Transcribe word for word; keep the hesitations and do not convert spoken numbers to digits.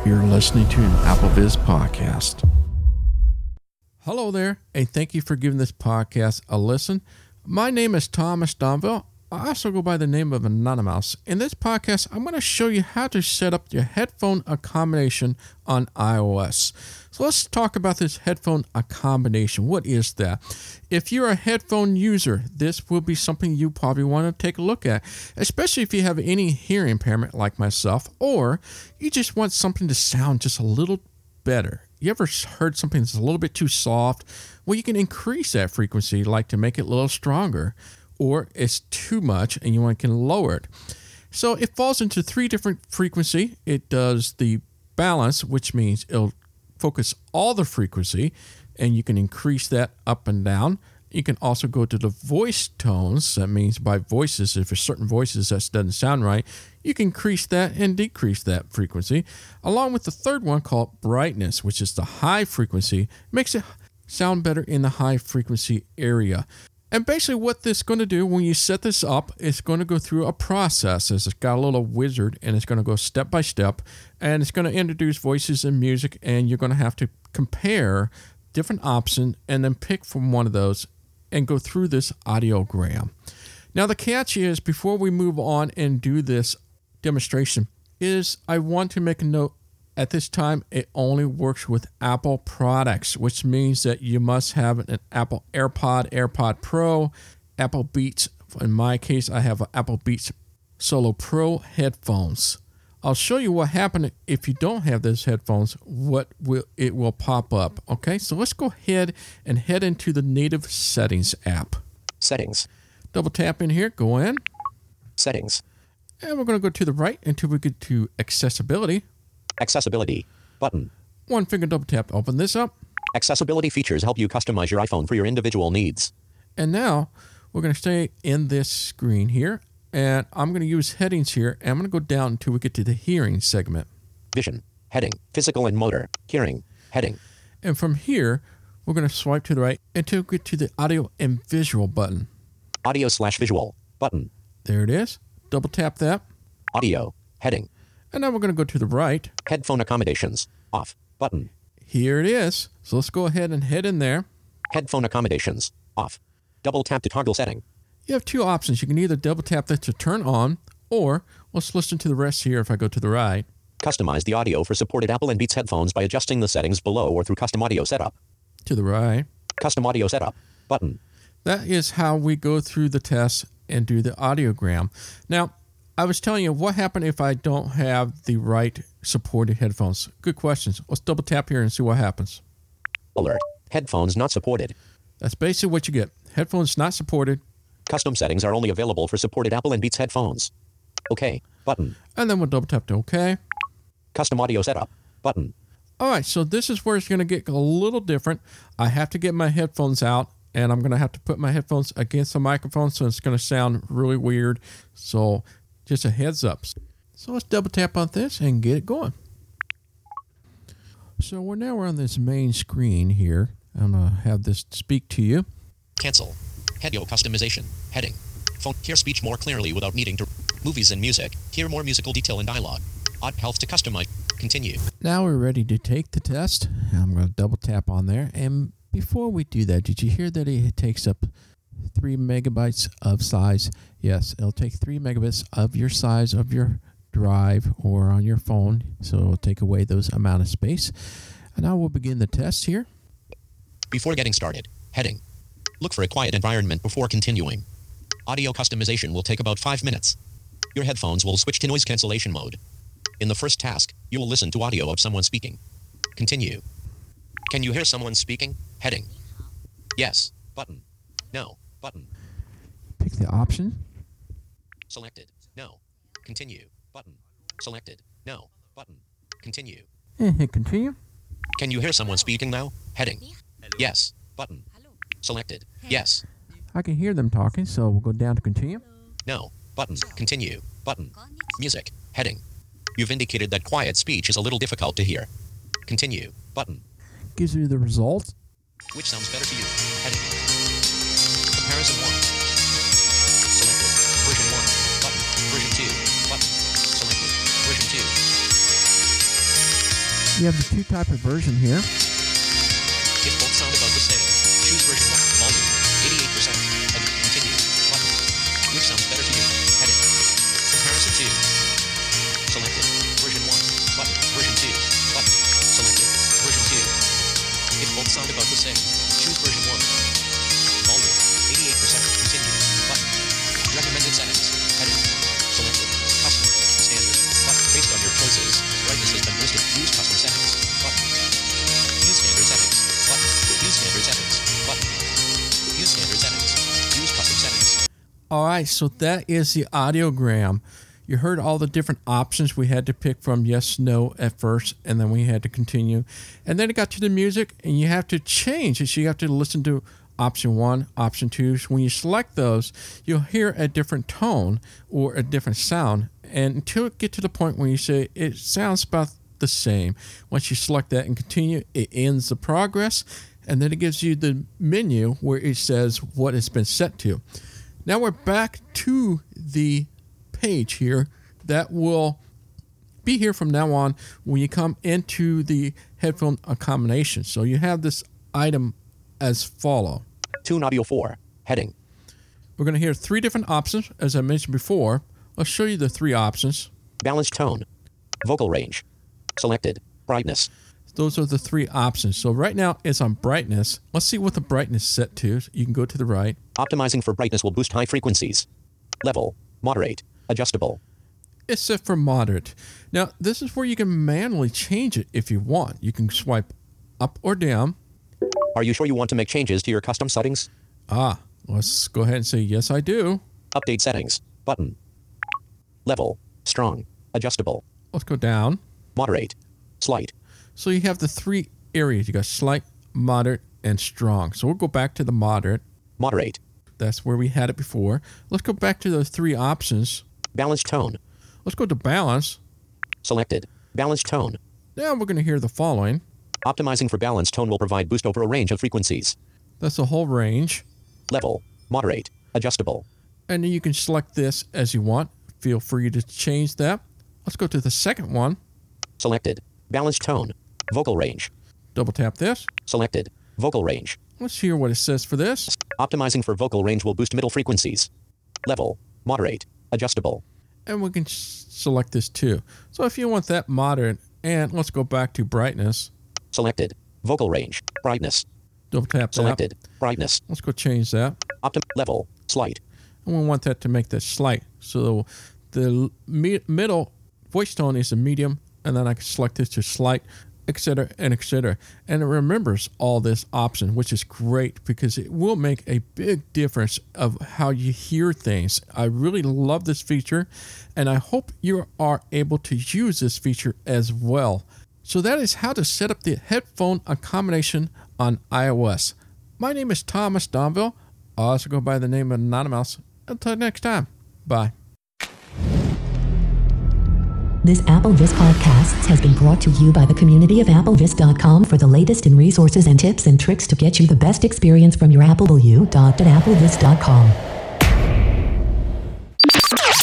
You're listening to an AppleVis podcast. Hello there, and thank you for giving this podcast a listen. My name is Thomas Donville. I also go by the name of Anonymous. In this podcast, I'm going to show you how to set up your headphone accommodation on iOS. So let's talk about this headphone accommodation. What is that? If you're a headphone user, this will be something you probably want to take a look at, especially if you have any hearing impairment like myself, or you just want something to sound just a little better. You ever heard something that's a little bit too soft? Well, you can increase that frequency, like to make it a little stronger. Or it's too much and you want to lower it. So it falls into three different frequency. It does the balance, which means it'll focus all the frequency, and you can increase that up and down. You can also go to the voice tones. That means by voices, if there's certain voices that doesn't sound right, you can increase that and decrease that frequency. Along with the third one called brightness, which is the high frequency, makes it sound better in the high frequency area. And basically what this is going to do when you set this up, it's going to go through a process. It's got a little wizard, and it's going to go step by step, and it's going to introduce voices and music, and you're going to have to compare different options and then pick from one of those and go through this audiogram. Now the catch is, before we move on and do this demonstration, is I want to make a note. At this time, it only works with Apple products, which means that you must have an Apple AirPod, AirPod Pro, Apple Beats. In my case, I have an Apple Beats Solo Pro headphones. I'll show you what happens if you don't have those headphones, what will it will pop up. Okay, so let's go ahead and head into the native settings app. Settings. Double tap in here, go in. Settings. And we're going to go to the right until we get to accessibility. Accessibility button. One finger double tap to open this up. Accessibility features help you customize your iPhone for your individual needs. And now we're going to stay in this screen here, and I'm going to use headings here, and I'm going to go down until we get to the hearing segment. Vision, heading, physical and motor, hearing, heading. And from here, we're going to swipe to the right until we get to the audio and visual button. Audio slash visual button. There it is. Double tap that. Audio, heading. And now we're going to go to the right. Headphone accommodations, off, button. Here it is. So let's go ahead and head in there. Headphone accommodations, off. Double tap to toggle setting. You have two options. You can either double tap that to turn on, or let's listen to the rest here if I go to the right. Customize the audio for supported Apple and Beats headphones by adjusting the settings below or through custom audio setup. To the right. Custom audio setup, button. That is how we go through the test and do the audiogram. Now, I was telling you what happened if I don't have the right supported headphones. Good questions. Let's double tap here and see what happens. Alert. Headphones not supported. That's basically what you get. Headphones not supported. Custom settings are only available for supported Apple and Beats headphones. OK, button. And then we'll double tap to OK. Custom audio setup, button. All right, so this is where it's going to get a little different. I have to get my headphones out, and I'm going to have to put my headphones against the microphone, so it's going to sound really weird. So just a heads up. So let's double tap on this and get it going. So we're now we're on this main screen here. I'm going to have this speak to you. Cancel. Headio customization. Heading. Phone. Hear speech more clearly without needing to. Movies and music. Hear more musical detail and dialogue. Odd health to customize. Continue. Now we're ready to take the test. I'm going to double tap on there. And before we do that, did you hear that it takes up three megabytes of size? Yes, it'll take three megabits of your size of your drive or on your phone. So it'll take away those amount of space. And now we'll begin the test here. Before getting started, heading. Look for a quiet environment before continuing. Audio customization will take about five minutes. Your headphones will switch to noise cancellation mode. In the first task, you will listen to audio of someone speaking. Continue. Can you hear someone speaking? Heading. Yes. Button. No. Button. Pick the option. Selected. No. Continue. Button. Selected. No. Button. Continue. And hit continue. Can you hear someone speaking now? Heading. Yes. Button. Selected. Yes. I can hear them talking, so we'll go down to continue. No. Button. Continue. Button. Music. Heading. You've indicated that quiet speech is a little difficult to hear. Continue. Button. Gives you the result. Which sounds better to you? Heading. Comparison one. Selected. Version one. Button. Version two. Button. Selected. Version two. You have the two type of version here. If both sound about the same, choose version one. Volume, eighty-eight percent. Heading, continue. Button. Which sounds better to you? Heading. Comparison to. Selected. Version one. Button. Version two. Button. Selected. Version two. If both sound about the same, choose version one. Volume, eighty-eight percent. Continue. Button. Recommended settings. Heading. Selected. Custom. Standard. Button. Based on your choices, brightness has been listed. Use custom settings. Button. Use standard settings. Button. Use standard settings. Button. Use standard settings. Use custom settings. All right, so that is the audiogram. You heard all the different options we had to pick from, yes, no at first, and then we had to continue. And then it got to the music, and you have to change it. So you have to listen to option one, option two. So when you select those, you'll hear a different tone or a different sound. And until it get to the point where you say it sounds about the same. Once you select that and continue, it ends the progress, and then it gives you the menu where it says what it's been set to. Now we're back to the page here that will be here from now on when you come into the headphone combination. So you have this item as follow. Tune audio four. Heading. We're going to hear three different options, as I mentioned before. Let's show you the three options. Balanced tone. Vocal range. Selected. Brightness. Those are the three options. So right now it's on brightness. Let's see what the brightness is set to. You can go to the right. Optimizing for brightness will boost high frequencies. Level. Moderate. Adjustable. It's set for moderate. Now, this is where you can manually change it if you want. You can swipe up or down. Are you sure you want to make changes to your custom settings? Ah, let's go ahead and say, yes, I do. Update settings. Button. Level. Strong. Adjustable. Let's go down. Moderate. Slight. So you have the three areas. You got slight, moderate, and strong. So we'll go back to the moderate. Moderate. That's where we had it before. Let's go back to those three options. Balanced tone. Let's go to balance. Selected. Balanced tone. Now we're going to hear the following. Optimizing for balanced tone will provide boost over a range of frequencies. That's the whole range. Level. Moderate. Adjustable. And then you can select this as you want. Feel free to change that. Let's go to the second one. Selected. Balanced tone. Vocal range. Double tap this. Selected. Vocal range. Let's hear what it says for this. Optimizing for vocal range will boost middle frequencies. Level. Moderate. Adjustable. And we can s- select this too. So if you want that moderate, and let's go back to brightness. Selected. Vocal range. Brightness. Double tap that. Selected. Brightness. Let's go change that. Optim. Level. Slight. And we want that to make that slight. So the me- middle voice tone is a medium, and then I can select this to slight, et cetera, and et cetera. And it remembers all this option, which is great because it will make a big difference of how you hear things. I really love this feature, and I hope you are able to use this feature as well. So that is how to set up the headphone combination on iOS. My name is Thomas Donville. I also go by the name of Anonymous. Until next time, bye. This AppleVis podcast has been brought to you by the community of applevis dot com. For the latest in resources and tips and tricks to get you the best experience from your Apple, w dot applevis dot com.